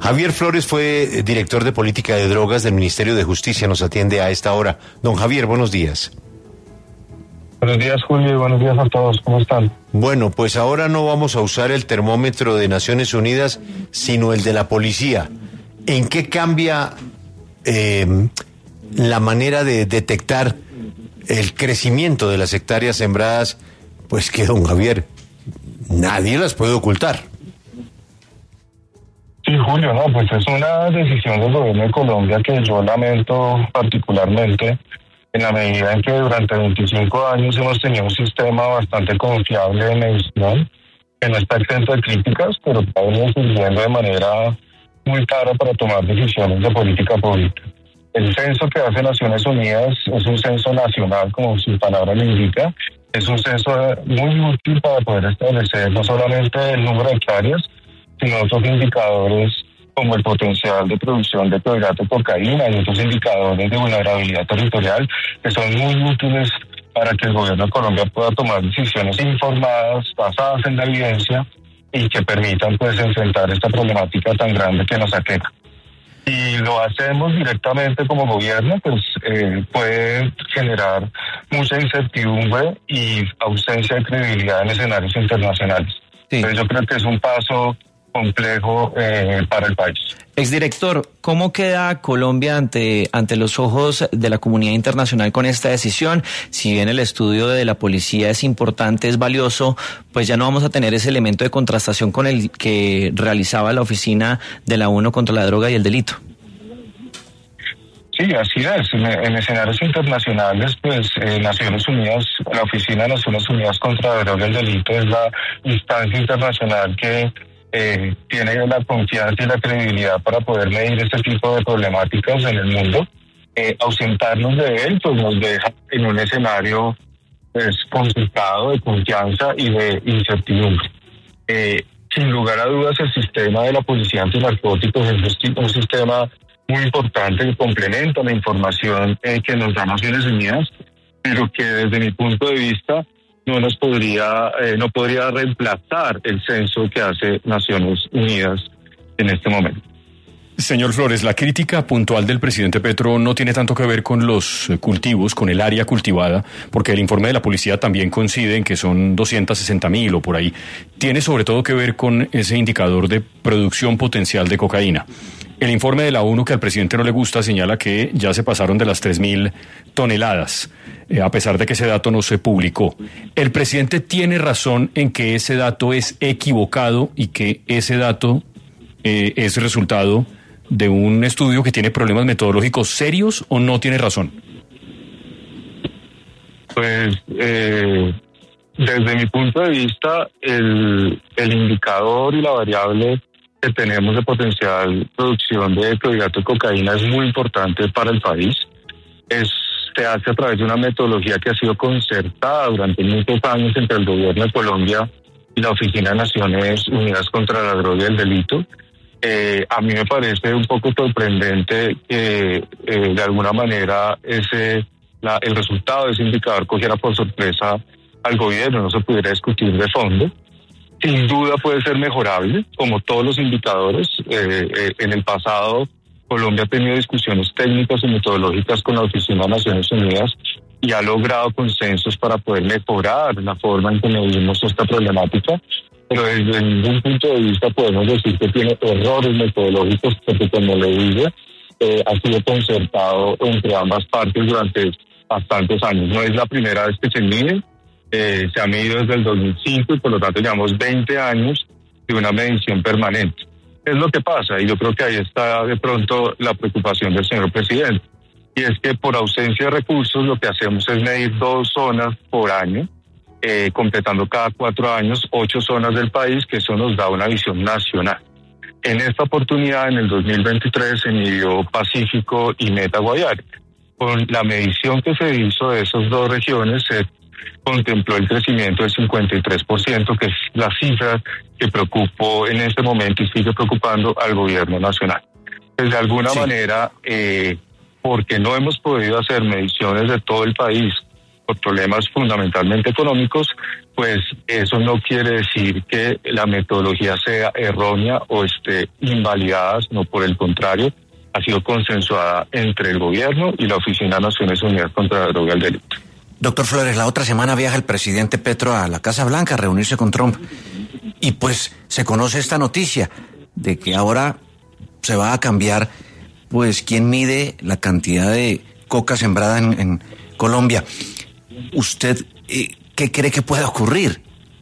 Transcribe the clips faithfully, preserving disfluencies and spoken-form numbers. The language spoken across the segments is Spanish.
Javier Flores fue director de política de drogas del Ministerio de Justicia, nos atiende a esta hora. Don Javier, buenos días. Buenos días, Julio, y buenos días a todos, ¿cómo están? Bueno, pues ahora no vamos a usar el termómetro de Naciones Unidas, sino el de la policía. ¿En qué cambia eh, la manera de detectar el crecimiento de las hectáreas sembradas? Pues que, don Javier, nadie las puede ocultar. Sí, Julio, no, pues es una decisión del gobierno de Colombia que yo lamento particularmente, en la medida en que durante veinticinco años hemos tenido un sistema bastante confiable de medición, que no está exento de críticas, pero que ha venido sirviendo de manera muy clara para tomar decisiones de política pública. El censo que hace Naciones Unidas es un censo nacional, como su palabra le indica. Es un censo muy útil para poder establecer no solamente el número de hectáreas, sino otros indicadores como el potencial de producción de clorhidrato de cocaína y otros indicadores de vulnerabilidad territorial que son muy útiles para que el gobierno de Colombia pueda tomar decisiones informadas, basadas en la evidencia y que permitan pues enfrentar esta problemática tan grande que nos aqueja. Si lo hacemos directamente como gobierno, pues eh, puede generar mucha incertidumbre y ausencia de credibilidad en escenarios internacionales. Sí. Entonces yo creo que es un paso complejo eh, para el país. Exdirector, ¿cómo queda Colombia ante, ante los ojos de la comunidad internacional con esta decisión? Si bien el estudio de la policía es importante, es valioso, pues ya no vamos a tener ese elemento de contrastación con el que realizaba la oficina de la ONU contra la droga y el delito. Sí, así es. En, en escenarios internacionales, pues eh, Naciones Unidas, la Oficina de Naciones Unidas contra la Droga y el Delito es la instancia internacional que eh, tiene la confianza y la credibilidad para poder medir este tipo de problemáticas en el mundo. Eh, ausentarnos de él, pues nos deja en un escenario pues complicado de confianza y de incertidumbre. Eh, sin lugar a dudas, el sistema de la policía antinarcóticos es un sistema muy importante que complementa la información eh, que nos da Naciones Unidas, pero que desde mi punto de vista no nos podría, eh, no podría reemplazar el censo que hace Naciones Unidas en este momento. Señor Flores, la crítica puntual del presidente Petro no tiene tanto que ver con los cultivos, con el área cultivada, porque el informe de la policía también coincide en que son doscientos sesenta mil o por ahí. Tiene sobre todo que ver con ese indicador de producción potencial de cocaína. El informe de la ONU, que al presidente no le gusta, señala que ya se pasaron de las tres mil toneladas, eh, a pesar de que ese dato no se publicó. ¿El presidente tiene razón en que ese dato es equivocado y que ese dato eh, es resultado de un estudio que tiene problemas metodológicos serios, o no tiene razón? Pues eh, desde mi punto de vista, el, el indicador y la variable que tenemos de potencial producción de clorhidrato de cocaína es muy importante para el país. Es, se hace a través de una metodología que ha sido concertada durante muchos años entre el gobierno de Colombia y la Oficina de Naciones Unidas contra la Droga y el Delito. Eh, a mí me parece un poco sorprendente que eh, de alguna manera ese la, el resultado de ese indicador cogiera por sorpresa al gobierno, no se pudiera discutir de fondo. Sin duda puede ser mejorable, como todos los indicadores. Eh, eh, en el pasado, Colombia ha tenido discusiones técnicas y metodológicas con la Oficina de Naciones Unidas y ha logrado consensos para poder mejorar la forma en que medimos esta problemática. Pero desde ningún punto de vista podemos decir que tiene errores metodológicos, porque como le dije, eh, ha sido concertado entre ambas partes durante bastantes años. No es la primera vez que se mide. Eh, se ha medido desde el dos mil cinco y por lo tanto llevamos veinte años de una medición permanente. Es lo que pasa, y yo creo que ahí está de pronto la preocupación del señor presidente, y es que por ausencia de recursos lo que hacemos es medir dos zonas por año, eh, completando cada cuatro años ocho zonas del país, que eso nos da una visión nacional. En esta oportunidad, en el dos mil veintitrés, se midió Pacífico y Meta Guaviare. Con la medición que se hizo de esas dos regiones, se contempló el crecimiento del cincuenta y tres por ciento, que es la cifra que preocupó en este momento y sigue preocupando al gobierno nacional. Pues de alguna sí. manera, eh, porque no hemos podido hacer mediciones de todo el país por problemas fundamentalmente económicos, pues eso no quiere decir que la metodología sea errónea o esté invalidada, sino por el contrario, ha sido consensuada entre el gobierno y la Oficina de Naciones Unidas contra la Droga y el Delito. Doctor Flores, la otra semana viaja el presidente Petro a la Casa Blanca a reunirse con Trump y pues se conoce esta noticia de que ahora se va a cambiar pues quién mide la cantidad de coca sembrada en, en Colombia. ¿Usted eh, qué cree que puede ocurrir?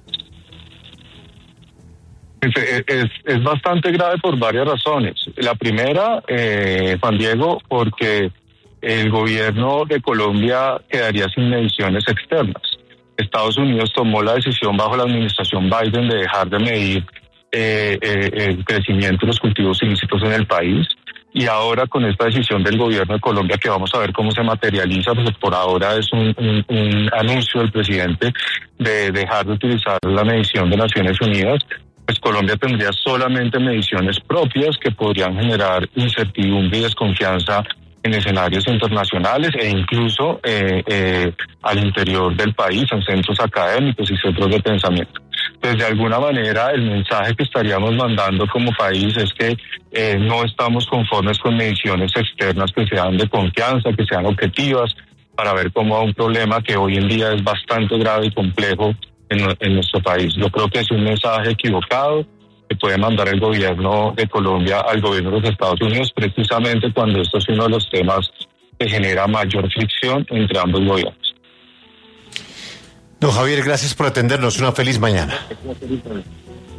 Es, es, es bastante grave por varias razones. La primera, eh, Juan Diego, porque el gobierno de Colombia quedaría sin mediciones externas. Estados Unidos tomó la decisión bajo la administración Biden de dejar de medir eh, eh, el crecimiento de los cultivos ilícitos en el país. Y ahora con esta decisión del gobierno de Colombia, que vamos a ver cómo se materializa, pues por ahora es un, un, un anuncio del presidente de dejar de utilizar la medición de Naciones Unidas, pues Colombia tendría solamente mediciones propias que podrían generar incertidumbre y desconfianza en escenarios internacionales e incluso eh, eh, al interior del país, en centros académicos y centros de pensamiento. Pues de alguna manera el mensaje que estaríamos mandando como país es que eh, no estamos conformes con mediciones externas que sean de confianza, que sean objetivas, para ver cómo un problema que hoy en día es bastante grave y complejo en, en nuestro país. Yo creo que es un mensaje equivocado que puede mandar el gobierno de Colombia al gobierno de los Estados Unidos, precisamente cuando esto es uno de los temas que genera mayor fricción entre ambos gobiernos. Don Javier, gracias por atendernos. Una feliz mañana.